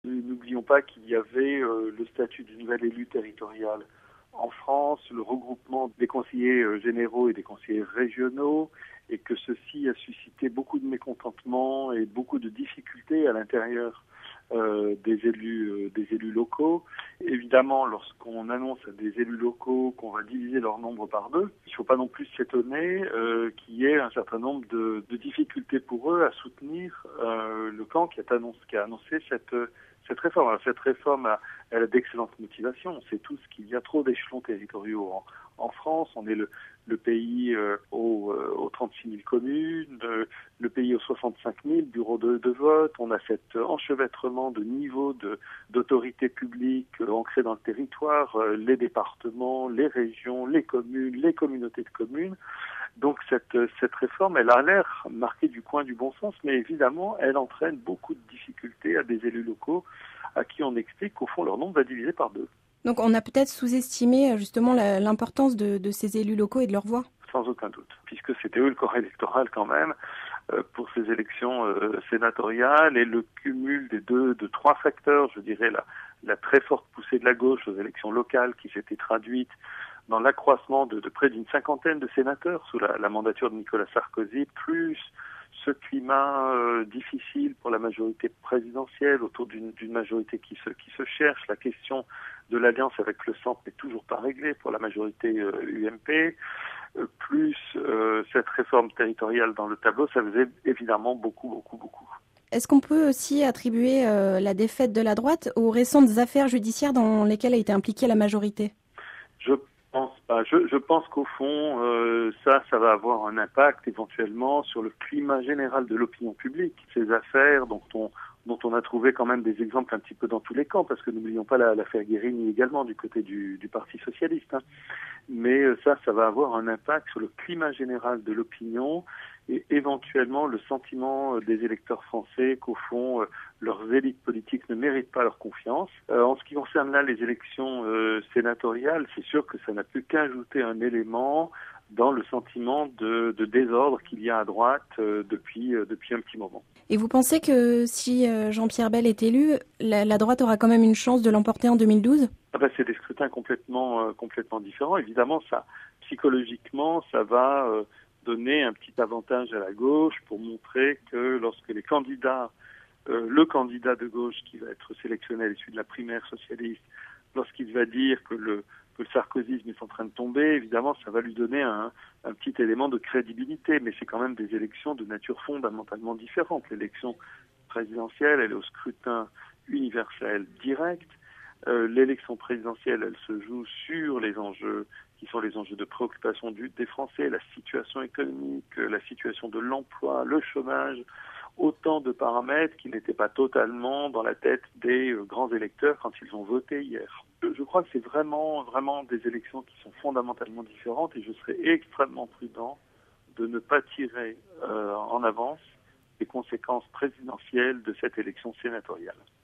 N'oublions pas qu'il y avait le statut du nouvel élu territorial en France, le regroupement des conseillers généraux et des conseillers régionaux, et que ceci a suscité beaucoup de mécontentement et beaucoup de difficultés à l'intérieur des élus locaux. Évidemment, lorsqu'on annonce à des élus locaux qu'on va diviser leur nombre par deux, il ne faut pas non plus s'étonner qu'il y ait un certain nombre de difficultés pour eux à soutenir le camp qui a annoncé cette réforme. Alors, cette réforme elle a d'excellentes motivations. On sait tous qu'il y a trop d'échelons territoriaux en France. On est le pays aux 36 000 communes, le pays aux 65 000 bureaux de vote. On a cet enchevêtrement de niveaux d'autorité publique ancrés dans le territoire, les départements, les régions, les communes, les communautés de communes. Donc cette réforme, elle a l'air marquée du coin du bon sens, mais évidemment, elle entraîne beaucoup de difficultés à des élus locaux à qui on explique qu'au fond, leur nombre va diviser par deux. Donc on a peut-être sous-estimé justement l'importance de ces élus locaux et de leur voix. Sans aucun doute, puisque c'était eux le corps électoral quand même pour ces élections sénatoriales, et le cumul de trois facteurs, je dirais la très forte poussée de la gauche aux élections locales qui s'était traduite dans l'accroissement de près d'une cinquantaine de sénateurs sous la mandature de Nicolas Sarkozy, plus ce climat difficile pour la majorité présidentielle, autour d'une majorité qui se cherche. La question de l'alliance avec le centre n'est toujours pas réglée pour la majorité UMP. Plus cette réforme territoriale dans le tableau, ça faisait évidemment beaucoup. Est-ce qu'on peut aussi attribuer la défaite de la droite aux récentes affaires judiciaires dans lesquelles a été impliquée la majorité ? Je pense pas. Je pense qu'au fond, ça va avoir un impact éventuellement sur le climat général de l'opinion publique. Ces affaires dont on a trouvé quand même des exemples un petit peu dans tous les camps, parce que n'oublions pas l'affaire Guérini également du côté du Parti socialiste. Mais ça va avoir un impact sur le climat général de l'opinion et éventuellement le sentiment des électeurs français qu'au fond, leurs élites politiques ne méritent pas leur confiance. En ce qui concerne là les élections sénatoriales, c'est sûr que ça n'a pu qu'ajouter un élément dans le sentiment de désordre qu'il y a à droite depuis un petit moment. Et vous pensez que si Jean-Pierre Bel est élu, la droite aura quand même une chance de l'emporter en 2012 ? C'est des scrutins complètement différents. Évidemment, ça, psychologiquement, ça va donner un petit avantage à la gauche pour montrer que lorsque le candidat de gauche qui va être sélectionné à l'issue de la primaire socialiste, lorsqu'il va dire que le sarkozysme est en train de tomber, évidemment, ça va lui donner un petit élément de crédibilité. Mais c'est quand même des élections de nature fondamentalement différente. L'élection présidentielle, elle est au scrutin universel direct. L'élection présidentielle, elle se joue sur les enjeux qui sont les enjeux de préoccupation des Français, la situation économique, la situation de l'emploi, le chômage, autant de paramètres qui n'étaient pas totalement dans la tête des grands électeurs quand ils ont voté hier. Je crois que c'est vraiment des élections qui sont fondamentalement différentes, et je serais extrêmement prudent de ne pas tirer en avance les conséquences présidentielles de cette élection sénatoriale.